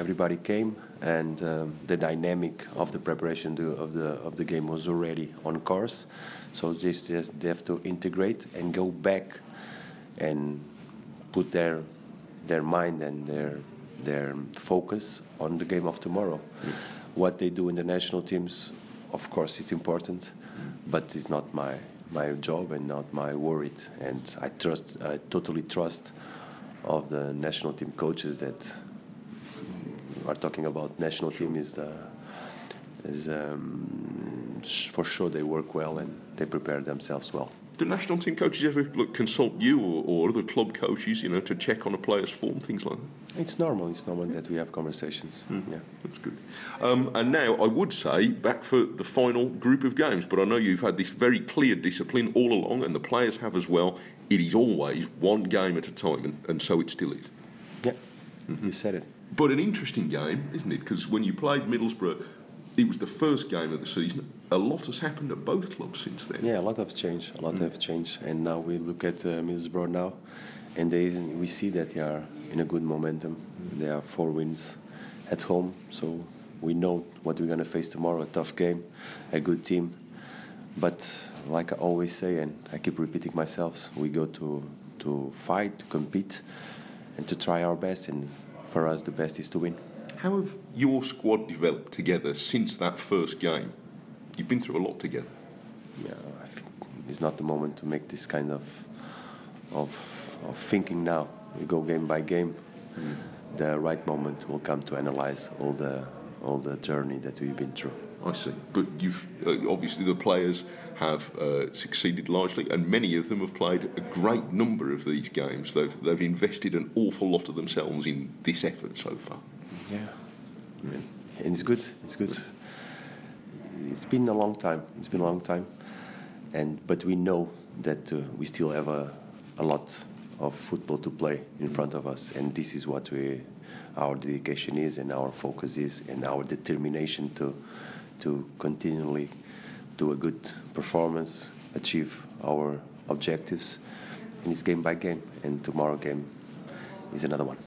everybody came, and the dynamic of the preparation of the game was already on course. So they have to integrate and go back and put their mind and their focus on the game of tomorrow. Yes. What they do in the national teams, of course, it's important, but it's not my job and not my worry. And I totally trust of the national team coaches that are talking about national team is for sure they work well and they prepare themselves well. Do national team coaches ever consult you or other club coaches, to check on a player's form, things like that? It's normal that we have conversations. Yeah, that's good. And now I would say back for the final group of games, but I know you've had this very clear discipline all along, and the players have as well. It is always one game at a time, and so it still is. Yeah, you said it. But an interesting game, isn't it? Because when you played Middlesbrough, it was the first game of the season. A lot has happened at both clubs since then. Yeah, a lot has changed. And now we look at Middlesbrough now, and we see that they are in a good momentum. They are 4 wins at home, so we know what we're going to face tomorrow, a tough game, a good team. But like I always say, and I keep repeating myself, we go to fight, to compete, and to try our best, and for us the best is to win. How have your squad developed together since that first game? You've been through a lot together. Yeah, I think it's not the moment to make this kind of thinking now. We go game by game. The right moment will come to analyze all the journey that we've been through. I see. But you've obviously the players have succeeded largely, and many of them have played a great number of these games. They've invested an awful lot of themselves in this effort so far. Yeah. And it's good. It's been a long time. But we know that we still have a lot of football to play in front of us, and this is what our dedication is, and our focus is, and our determination to continually do a good performance, achieve our objectives, and it's game by game, and tomorrow game is another one.